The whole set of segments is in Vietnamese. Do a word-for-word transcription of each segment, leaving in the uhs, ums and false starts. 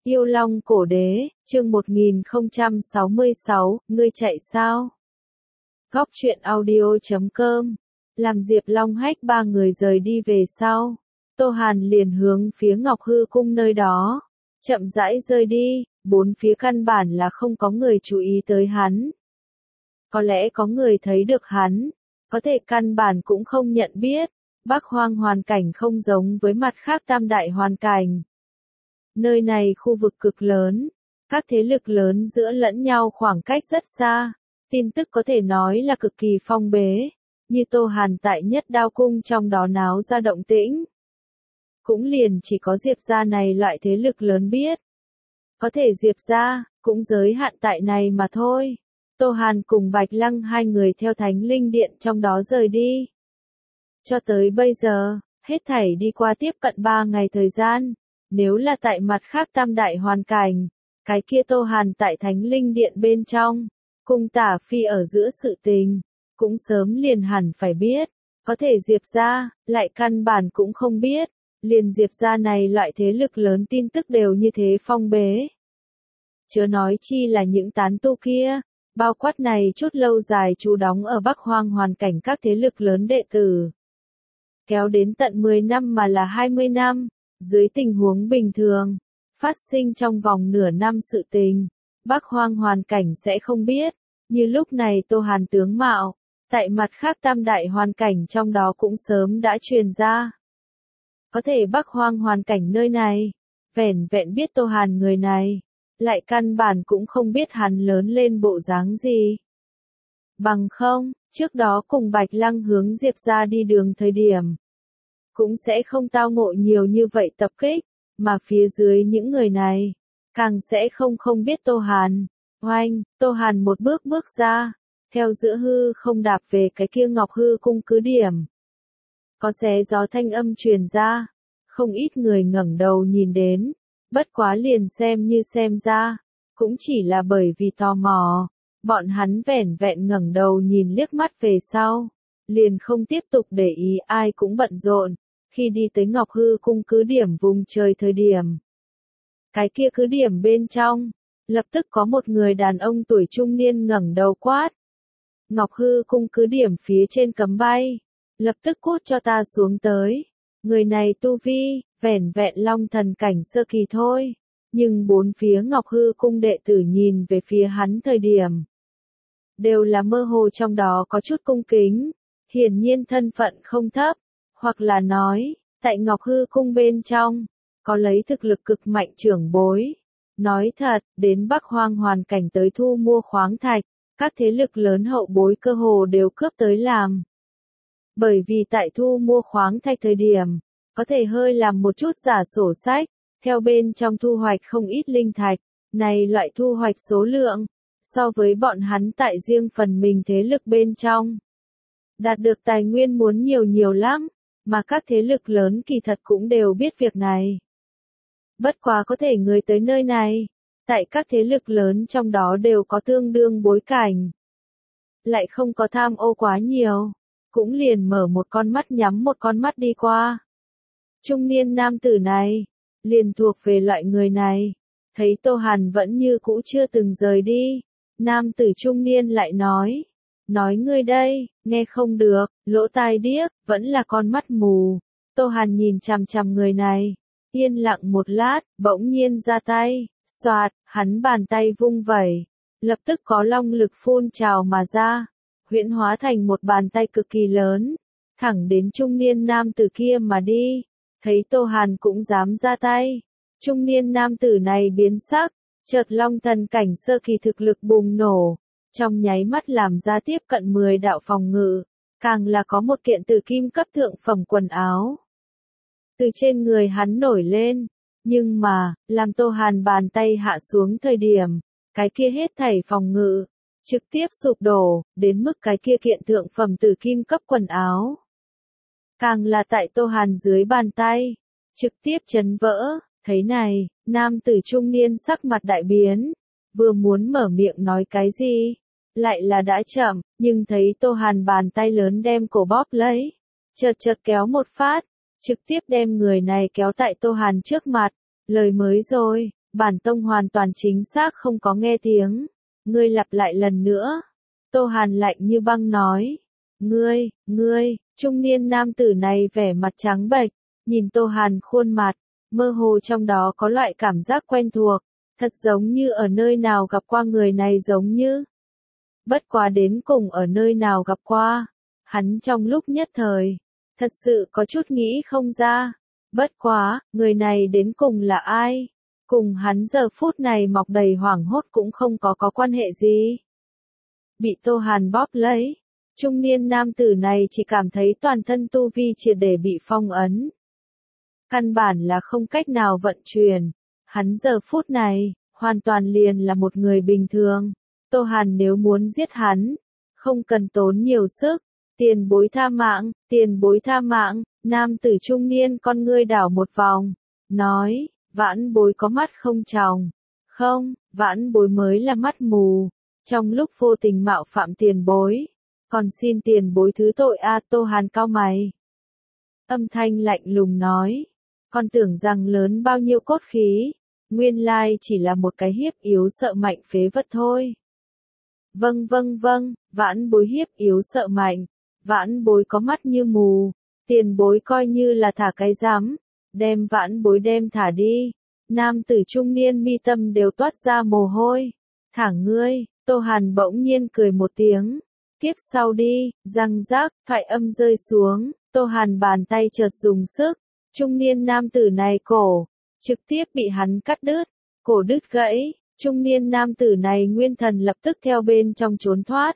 Yêu Long Cổ Đế, chương một nghìn không trăm sáu mươi sáu, ngươi chạy sao? Góc truyện audio chấm com. Làm Diệp Long Hách ba người rời đi về sau, Tô Hàn liền hướng phía Ngọc Hư Cung nơi đó, chậm rãi rơi đi, bốn phía căn bản là không có người chú ý tới hắn. Có lẽ có người thấy được hắn, có thể căn bản cũng không nhận biết, Bắc Hoang hoàn cảnh không giống với mặt khác tam đại hoàn cảnh. Nơi này khu vực cực lớn, các thế lực lớn giữa lẫn nhau khoảng cách rất xa, tin tức có thể nói là cực kỳ phong bế, như Tô Hàn tại Nhất Đao Cung trong đó náo ra động tĩnh. Cũng liền chỉ có Diệp gia này loại thế lực lớn biết. Có thể Diệp gia cũng giới hạn tại này mà thôi. Tô Hàn cùng Bạch Lăng hai người theo Thánh Linh Điện trong đó rời đi. Cho tới bây giờ, hết thảy đi qua tiếp cận ba ngày thời gian. Nếu là tại mặt khác tam đại hoàn cảnh, cái kia Tô Hàn tại Thánh Linh Điện bên trong, cùng Tả Phi ở giữa sự tình, cũng sớm liền hẳn phải biết, có thể Diệp gia lại căn bản cũng không biết, liền Diệp gia này loại thế lực lớn tin tức đều như thế phong bế. Chớ nói chi là những tán tu kia, bao quát này chút lâu dài trú đóng ở Bắc Hoang hoàn cảnh các thế lực lớn đệ tử. Kéo đến tận mười năm mà là hai mươi năm. Dưới tình huống bình thường, phát sinh trong vòng nửa năm sự tình, Bắc Hoang hoàn cảnh sẽ không biết, như lúc này Tô Hàn tướng mạo, tại mặt khác tam đại hoàn cảnh trong đó cũng sớm đã truyền ra. Có thể Bắc Hoang hoàn cảnh nơi này, vẻn vẹn biết Tô Hàn người này, lại căn bản cũng không biết hắn lớn lên bộ dáng gì. Bằng không, trước đó cùng Bạch Lăng hướng Diệp gia đi đường thời điểm, cũng sẽ không tao ngộ nhiều như vậy tập kích, mà phía dưới những người này, càng sẽ không không biết Tô Hàn. Oanh, Tô Hàn một bước bước ra, theo giữa hư không đạp về cái kia Ngọc Hư Cung cứ điểm. Có xé gió thanh âm truyền ra, không ít người ngẩng đầu nhìn đến, bất quá liền xem như xem ra, cũng chỉ là bởi vì tò mò, bọn hắn vẻn vẹn ngẩng đầu nhìn liếc mắt về sau, liền không tiếp tục để ý ai cũng bận rộn. Khi đi tới Ngọc Hư Cung cứ điểm vùng trời thời điểm, cái kia cứ điểm bên trong, lập tức có một người đàn ông tuổi trung niên ngẩng đầu quát. Ngọc Hư Cung cứ điểm phía trên cấm bay, lập tức cút cho ta xuống tới. Người này tu vi, vẻn vẹn long thần cảnh sơ kỳ thôi, nhưng bốn phía Ngọc Hư Cung đệ tử nhìn về phía hắn thời điểm, đều là mơ hồ trong đó có chút cung kính, hiển nhiên thân phận không thấp. Hoặc là nói, tại Ngọc Hư Cung bên trong, có lấy thực lực cực mạnh trưởng bối. Nói thật, đến Bắc Hoang hoàn cảnh tới thu mua khoáng thạch, các thế lực lớn hậu bối cơ hồ đều cướp tới làm. Bởi vì tại thu mua khoáng thạch thời điểm, có thể hơi làm một chút giả sổ sách, theo bên trong thu hoạch không ít linh thạch, này loại thu hoạch số lượng, so với bọn hắn tại riêng phần mình thế lực bên trong. Đạt được tài nguyên muốn nhiều nhiều lắm. Mà các thế lực lớn kỳ thật cũng đều biết việc này. Bất quá có thể người tới nơi này, tại các thế lực lớn trong đó đều có tương đương bối cảnh. Lại không có tham ô quá nhiều, cũng liền mở một con mắt nhắm một con mắt đi qua. Trung niên nam tử này, liền thuộc về loại người này, thấy Tô Hàn vẫn như cũ chưa từng rời đi, nam tử trung niên lại nói. Nói ngươi đây, nghe không được, lỗ tai điếc, vẫn là con mắt mù. Tô Hàn nhìn chằm chằm người này, yên lặng một lát, bỗng nhiên ra tay, xoạt, hắn bàn tay vung vẩy, lập tức có long lực phun trào mà ra, huyễn hóa thành một bàn tay cực kỳ lớn, thẳng đến trung niên nam tử kia mà đi. Thấy Tô Hàn cũng dám ra tay, trung niên nam tử này biến sắc, chợt long thần cảnh sơ kỳ thực lực bùng nổ. Trong nháy mắt làm ra tiếp cận mười đạo phòng ngự, càng là có một kiện tử kim cấp thượng phẩm quần áo. Từ trên người hắn nổi lên, nhưng mà, làm Tô Hàn bàn tay hạ xuống thời điểm, cái kia hết thảy phòng ngự, trực tiếp sụp đổ, đến mức cái kia kiện thượng phẩm tử kim cấp quần áo. Càng là tại Tô Hàn dưới bàn tay, trực tiếp chấn vỡ, thấy này, nam tử trung niên sắc mặt đại biến. Vừa muốn mở miệng nói cái gì, lại là đã chậm, nhưng thấy Tô Hàn bàn tay lớn đem cổ bóp lấy, chợt chợt kéo một phát, trực tiếp đem người này kéo tại Tô Hàn trước mặt, lời mới rồi, Bản tông hoàn toàn chính xác không có nghe tiếng. Ngươi lặp lại lần nữa. Tô Hàn lạnh như băng nói. Ngươi, ngươi, trung niên nam tử này vẻ mặt trắng bệch, nhìn Tô Hàn khuôn mặt, mơ hồ trong đó có loại cảm giác quen thuộc, thật giống như ở nơi nào gặp qua người này giống như. Bất quá đến cùng ở nơi nào gặp qua, hắn trong lúc nhất thời, thật sự có chút nghĩ không ra. Bất quá, người này đến cùng là ai? Cùng hắn giờ phút này mọc đầy hoảng hốt cũng không có có quan hệ gì. Bị Tô Hàn bóp lấy, trung niên nam tử này chỉ cảm thấy toàn thân tu vi triệt để bị phong ấn. Căn bản là không cách nào vận chuyển. Hắn giờ phút này, hoàn toàn liền là một người bình thường. Tô Hàn nếu muốn giết hắn, không cần tốn nhiều sức. Tiền bối tha mạng, tiền bối tha mạng, nam tử trung niên con ngươi đảo một vòng. Nói, vãn bối có mắt không tròng. Không, vãn bối mới là mắt mù. Trong lúc vô tình mạo phạm tiền bối. Còn xin tiền bối thứ tội a. Tô Hàn cau mày. Âm thanh lạnh lùng nói. Con tưởng rằng lớn bao nhiêu cốt khí. Nguyên lai chỉ là một cái hiếp yếu sợ mạnh phế vật thôi. Vâng vâng vâng, vãn bối hiếp yếu sợ mạnh. Vãn bối có mắt như mù. Tiền bối coi như là thả cái rắm. Đem vãn bối đem thả đi. Nam tử trung niên mi tâm đều toát ra mồ hôi. Thả ngươi. Tô Hàn bỗng nhiên cười một tiếng. Kiếp sau đi, răng rác, thoại âm rơi xuống. Tô Hàn bàn tay chợt dùng sức. Trung niên nam tử này cổ, trực tiếp bị hắn cắt đứt. Cổ đứt gãy, trung niên nam tử này nguyên thần lập tức theo bên trong trốn thoát.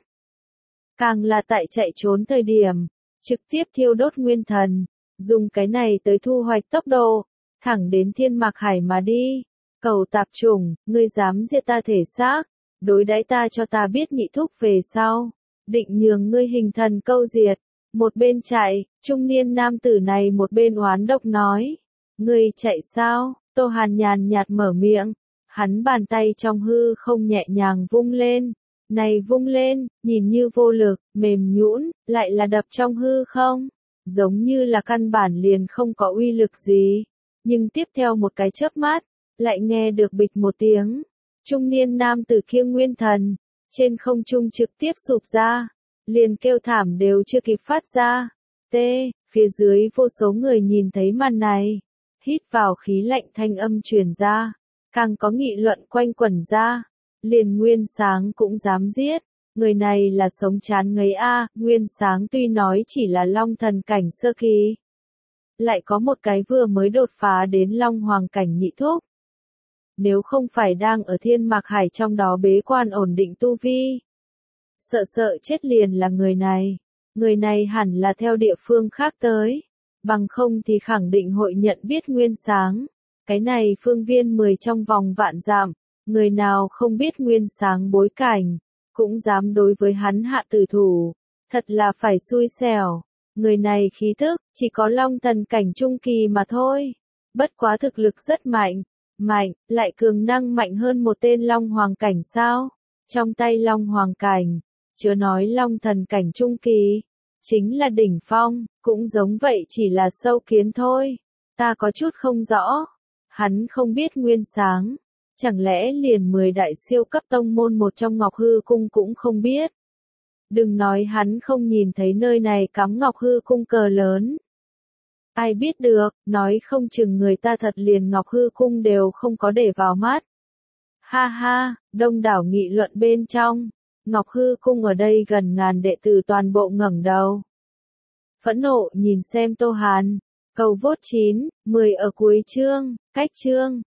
Càng là tại chạy trốn thời điểm, trực tiếp thiêu đốt nguyên thần. Dùng cái này tới thu hoạch tốc độ, thẳng đến thiên mạc hải mà đi. Cầu tạp chủng, ngươi dám diệt ta thể xác, đối đãi ta cho ta biết nhị thúc về sau. Định nhường ngươi hình thần câu diệt. Một bên chạy, trung niên nam tử này một bên oán độc nói. Ngươi chạy sao? Tô Hàn nhàn nhạt mở miệng. Hắn bàn tay trong hư không nhẹ nhàng vung lên. Này vung lên, nhìn như vô lực, mềm nhũn, lại là đập trong hư không. Giống như là căn bản liền không có uy lực gì. Nhưng tiếp theo một cái chớp mắt, lại nghe được bịch một tiếng. Trung niên nam tử kia nguyên thần, trên không trung trực tiếp sụp ra. Liền kêu thảm đều chưa kịp phát ra. T, phía dưới vô số người nhìn thấy màn này. Hít vào khí lạnh thanh âm truyền ra. Càng có nghị luận quanh quẩn ra. Liền Nguyên Sáng cũng dám giết. Người này là sống chán ngấy a. Nguyên Sáng tuy nói chỉ là long thần cảnh sơ kỳ. Lại có một cái vừa mới đột phá đến long hoàng cảnh nhị thúc. Nếu không phải đang ở thiên mạc hải trong đó bế quan ổn định tu vi. Sợ sợ chết liền là người này. Người này hẳn là theo địa phương khác tới. Bằng không thì khẳng định hội nhận biết Nguyên Sáng. Cái này phương viên mười trong vòng vạn dặm. Người nào không biết Nguyên Sáng bối cảnh. Cũng dám đối với hắn hạ tử thủ. Thật là phải xui xẻo. Người này khí thức, chỉ có long thần cảnh trung kỳ mà thôi. Bất quá thực lực rất mạnh. Mạnh, lại cường năng mạnh hơn một tên long hoàng cảnh sao? Trong tay long hoàng cảnh. Chớ nói long thần cảnh trung kỳ, chính là đỉnh phong, cũng giống vậy chỉ là sâu kiến thôi. Ta có chút không rõ, hắn không biết Nguyên Sáng, chẳng lẽ liền mười đại siêu cấp tông môn một trong Ngọc Hư Cung cũng không biết. Đừng nói hắn không nhìn thấy nơi này cắm Ngọc Hư Cung cờ lớn. Ai biết được, nói không chừng người ta thật liền Ngọc Hư Cung đều không có để vào mắt. Ha ha, đông đảo nghị luận bên trong. Ngọc Hư Cung ở đây gần ngàn đệ tử toàn bộ ngẩng đầu. Phẫn nộ nhìn xem Tô Hàn. Cầu vốt chín, mười ở cuối chương, cách chương.